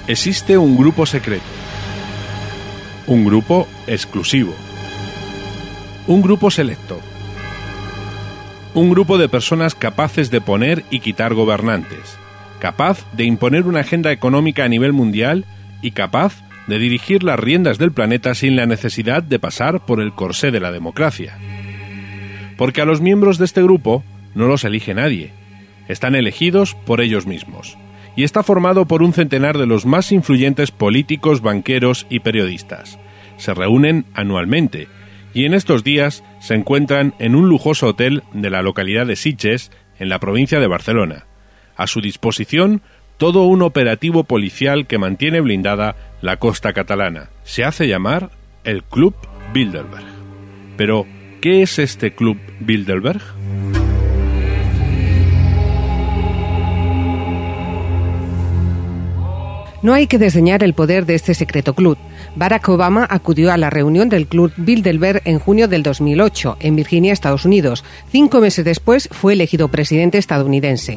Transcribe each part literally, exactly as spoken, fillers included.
Existe un grupo secreto, un grupo exclusivo, un grupo selecto, un grupo de personas capaces de poner y quitar gobernantes, capaz de imponer una agenda económica a nivel mundial y capaz de dirigir las riendas del planeta sin la necesidad de pasar por el corsé de la democracia. Porque a los miembros de este grupo no los elige nadie, están elegidos por ellos mismos, y está formado por un centenar de los más influyentes políticos, banqueros y periodistas. Se reúnen anualmente, y en estos días se encuentran en un lujoso hotel de la localidad de Sitges, en la provincia de Barcelona. A su disposición, todo un operativo policial que mantiene blindada la costa catalana. Se hace llamar el Club Bilderberg. Pero, ¿qué es este Club Bilderberg? No hay que desdeñar el poder de este secreto club. Barack Obama acudió a la reunión del Club Bilderberg en junio del dos mil ocho, en Virginia, Estados Unidos. Cinco meses después fue elegido presidente estadounidense.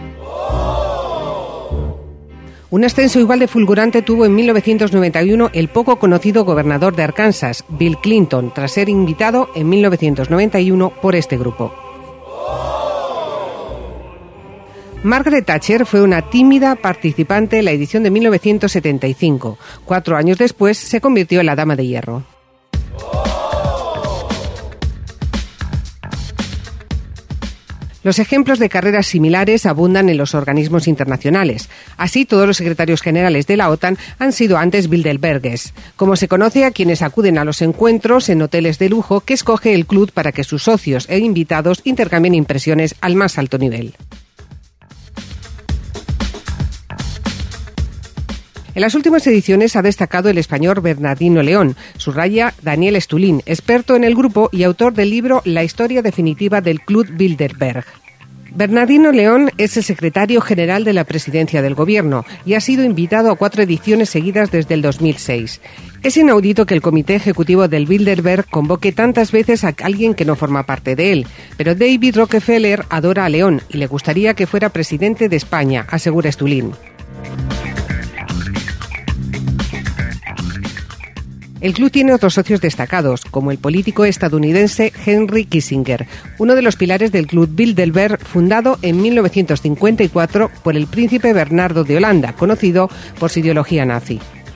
Un ascenso igual de fulgurante tuvo en mil novecientos noventa y uno el poco conocido gobernador de Arkansas, Bill Clinton, tras ser invitado en mil novecientos noventa y uno por este grupo. Margaret Thatcher fue una tímida participante en la edición de mil novecientos setenta y cinco. Cuatro años después se convirtió en la Dama de Hierro. Los ejemplos de carreras similares abundan en los organismos internacionales. Así, todos los secretarios generales de la OTAN han sido antes Bilderbergers, como se conoce a quienes acuden a los encuentros en hoteles de lujo que escoge el club para que sus socios e invitados intercambien impresiones al más alto nivel. En las últimas ediciones ha destacado el español Bernardino León, subraya Daniel Estulín, experto en el grupo y autor del libro La historia definitiva del Club Bilderberg. Bernardino León es el secretario general de la presidencia del gobierno y ha sido invitado a cuatro ediciones seguidas desde el dos mil seis. Es inaudito que el comité ejecutivo del Bilderberg convoque tantas veces a alguien que no forma parte de él, pero David Rockefeller adora a León y le gustaría que fuera presidente de España, asegura Estulín. El club tiene otros socios destacados, como el político estadounidense Henry Kissinger, uno de los pilares del Club Bilderberg, fundado en mil novecientos cincuenta y cuatro por el príncipe Bernardo de Holanda, conocido por su ideología nazi.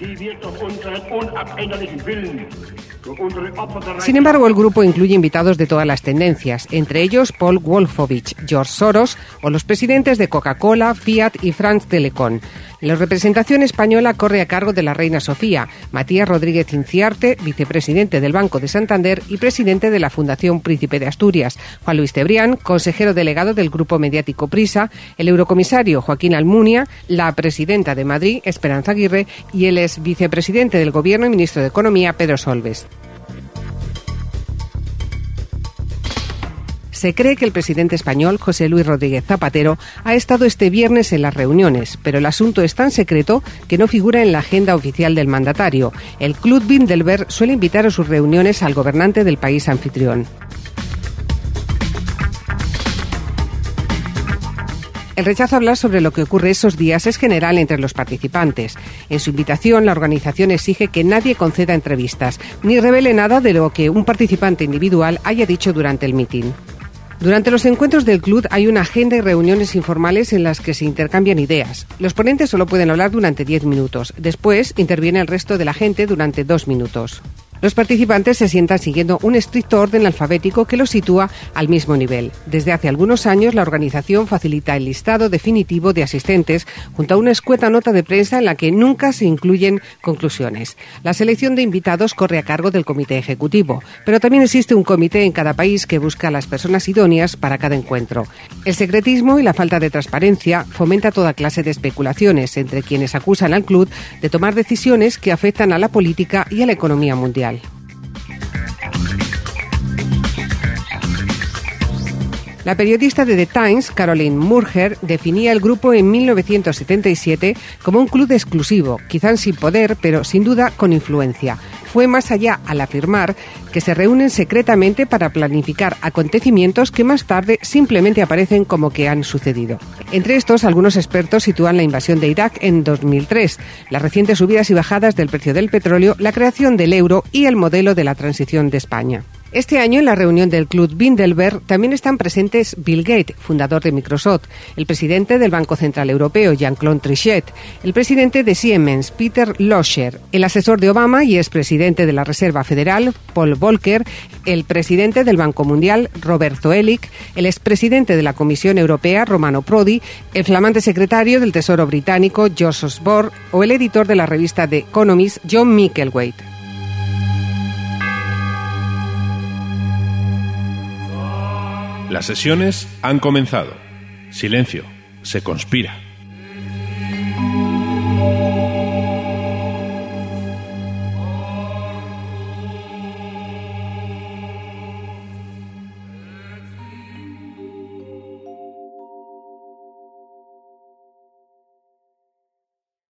Sin embargo, el grupo incluye invitados de todas las tendencias, entre ellos Paul Wolfowitz, George Soros o los presidentes de Coca-Cola, Fiat y France Telecom. La representación española corre a cargo de la reina Sofía, Matías Rodríguez Inciarte, vicepresidente del Banco de Santander y presidente de la Fundación Príncipe de Asturias, Juan Luis Cebrián, consejero delegado del grupo mediático Prisa, el eurocomisario Joaquín Almunia, la presidenta de Madrid, Esperanza Aguirre, y el ex vicepresidente del Gobierno y ministro de Economía, Pedro Solbes. Se cree que el presidente español, José Luis Rodríguez Zapatero, ha estado este viernes en las reuniones, pero el asunto es tan secreto que no figura en la agenda oficial del mandatario. El Club Bilderberg suele invitar a sus reuniones al gobernante del país anfitrión. El rechazo a hablar sobre lo que ocurre esos días es general entre los participantes. En su invitación, la organización exige que nadie conceda entrevistas, ni revele nada de lo que un participante individual haya dicho durante el mitin. Durante los encuentros del club hay una agenda y reuniones informales en las que se intercambian ideas. Los ponentes solo pueden hablar durante diez minutos. Después interviene el resto de la gente durante dos minutos. Los participantes se sientan siguiendo un estricto orden alfabético que los sitúa al mismo nivel. Desde hace algunos años, la organización facilita el listado definitivo de asistentes junto a una escueta nota de prensa en la que nunca se incluyen conclusiones. La selección de invitados corre a cargo del comité ejecutivo, pero también existe un comité en cada país que busca a las personas idóneas para cada encuentro. El secretismo y la falta de transparencia fomenta toda clase de especulaciones entre quienes acusan al club de tomar decisiones que afectan a la política y a la economía mundial. La periodista de The Times, Caroline Murher, definía el grupo en mil novecientos setenta y siete como un club exclusivo, quizás sin poder, pero sin duda con influencia. Fue más allá al afirmar que se reúnen secretamente para planificar acontecimientos que más tarde simplemente aparecen como que han sucedido. Entre estos, algunos expertos sitúan la invasión de Irak en dos mil tres, las recientes subidas y bajadas del precio del petróleo, la creación del euro y el modelo de la transición de España. Este año, en la reunión del Club Bilderberg, también están presentes Bill Gates, fundador de Microsoft, el presidente del Banco Central Europeo, Jean-Claude Trichet, el presidente de Siemens, Peter Loscher, el asesor de Obama y expresidente de la Reserva Federal, Paul Volcker, el presidente del Banco Mundial, Roberto Elic, el expresidente de la Comisión Europea, Romano Prodi, el flamante secretario del Tesoro británico, Josh Osborne, o el editor de la revista The Economist, John Micklethwait. Las sesiones han comenzado. Silencio, se conspira.